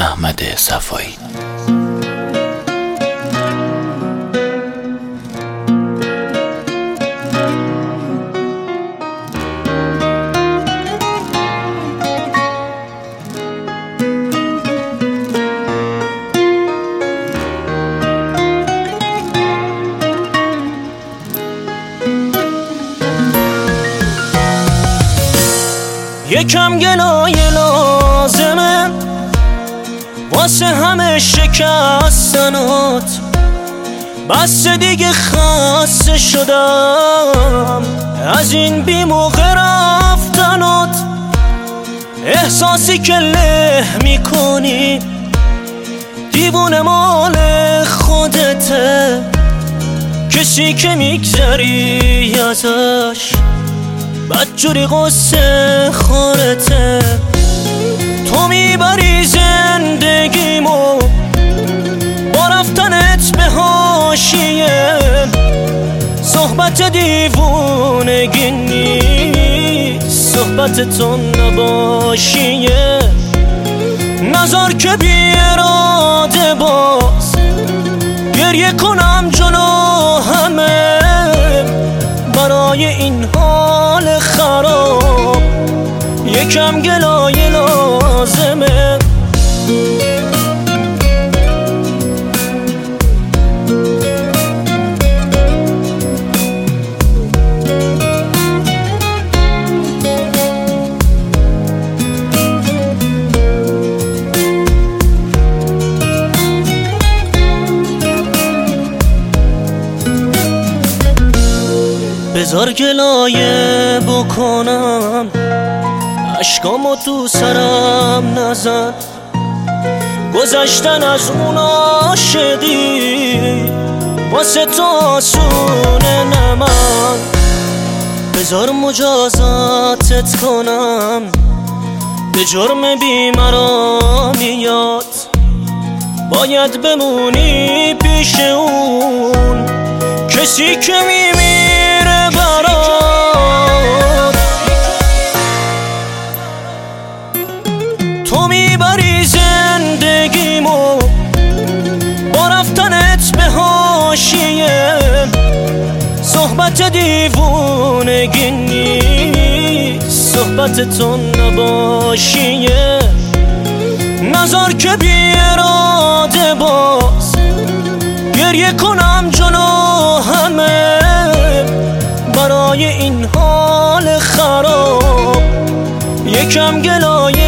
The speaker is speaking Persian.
احمد صفایی. یکم گلایه لازمه واسه همه شکستنات، بس دیگه خسته شدم از این بی موقع رفتنات. احساسی که له میکنی دیوونه مال خودته، کسی که میگذری ازش بدجوری قصه خورته. تو میبری زندگیمو با رفتنت به حاشیه، صحبت دیوونگی نیست صحبت تو نباشیه. نذار که بی اراده باز گریه کنم جلو همه برای این حال خراب. یکم گلایه لازمه. بذار گلایه بکنم، اشکامو تو سرم نزن، گذشتن از اون عاشقی واسه تو آسونه نه من. بذار مجازاتت کنم، به جرم بیمرامیات باید بمونی پیش اون کسی که میمیره برات. تو میبری زندگیمو با رفتنت به حاشیه، صحبت دیوونگی نیست صحبت تو نباشیه. نذار که بی اراده باز گریه کنم جلو همه برای این حال خراب. یکم گلایه